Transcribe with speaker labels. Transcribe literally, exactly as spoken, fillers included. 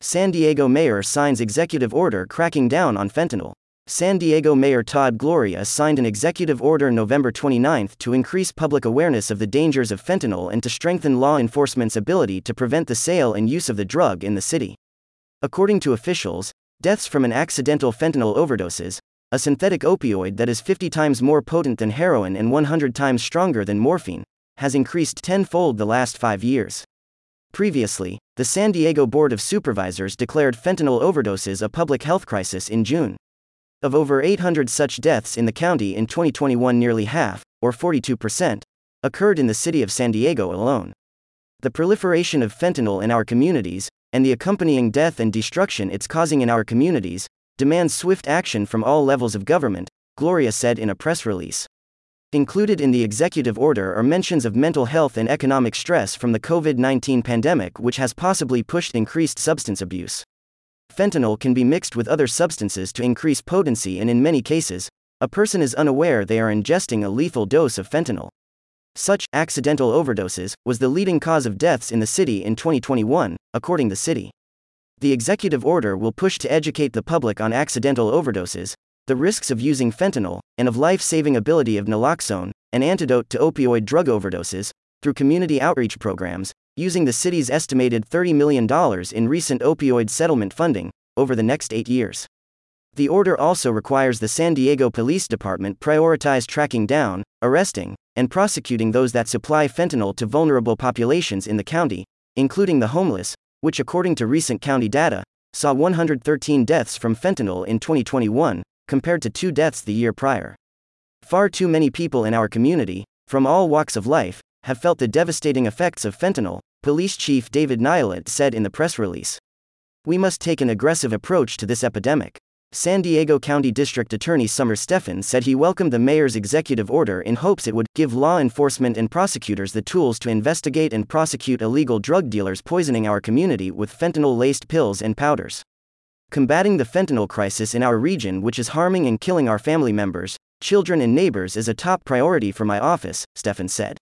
Speaker 1: San Diego mayor signs executive order cracking down on fentanyl. San Diego Mayor Todd Gloria signed an executive order November twenty-ninth to increase public awareness of the dangers of fentanyl and to strengthen law enforcement's ability to prevent the sale and use of the drug in the city. According to officials, deaths from an accidental fentanyl overdoses, a synthetic opioid that is fifty times more potent than heroin and one hundred times stronger than morphine, has increased tenfold the last five years. Previously, the San Diego Board of Supervisors declared fentanyl overdoses a public health crisis in June. Of over eight hundred such deaths in the county in twenty twenty-one, nearly half, or forty-two percent, occurred in the city of San Diego alone. The proliferation of fentanyl in our communities, and the accompanying death and destruction it's causing in our communities, demands swift action from all levels of government, Gloria said in a press release. Included in the executive order are mentions of mental health and economic stress from the COVID nineteen pandemic, which has possibly pushed increased substance abuse. Fentanyl can be mixed with other substances to increase potency, and in many cases, a person is unaware they are ingesting a lethal dose of fentanyl. Such accidental overdoses was the leading cause of deaths in the city in twenty twenty-one, according to the city. The executive order will push to educate the public on accidental overdoses, the risks of using fentanyl, and of life-saving ability of naloxone, an antidote to opioid drug overdoses, through community outreach programs, using the city's estimated thirty million dollars in recent opioid settlement funding over the next eight years. The order also requires the San Diego Police Department prioritize tracking down, arresting, and prosecuting those that supply fentanyl to vulnerable populations in the county, including the homeless, which according to recent county data, saw one hundred thirteen deaths from fentanyl in twenty twenty-one, compared to two deaths the year prior. Far too many people in our community, from all walks of life, have felt the devastating effects of fentanyl, Police Chief David Niolette said in the press release. We must take an aggressive approach to this epidemic. San Diego County District Attorney Summer Stephan said he welcomed the mayor's executive order in hopes it would give law enforcement and prosecutors the tools to investigate and prosecute illegal drug dealers poisoning our community with fentanyl-laced pills and powders. Combating the fentanyl crisis in our region, which is harming and killing our family members, children and neighbors, is a top priority for my office, Stephan said.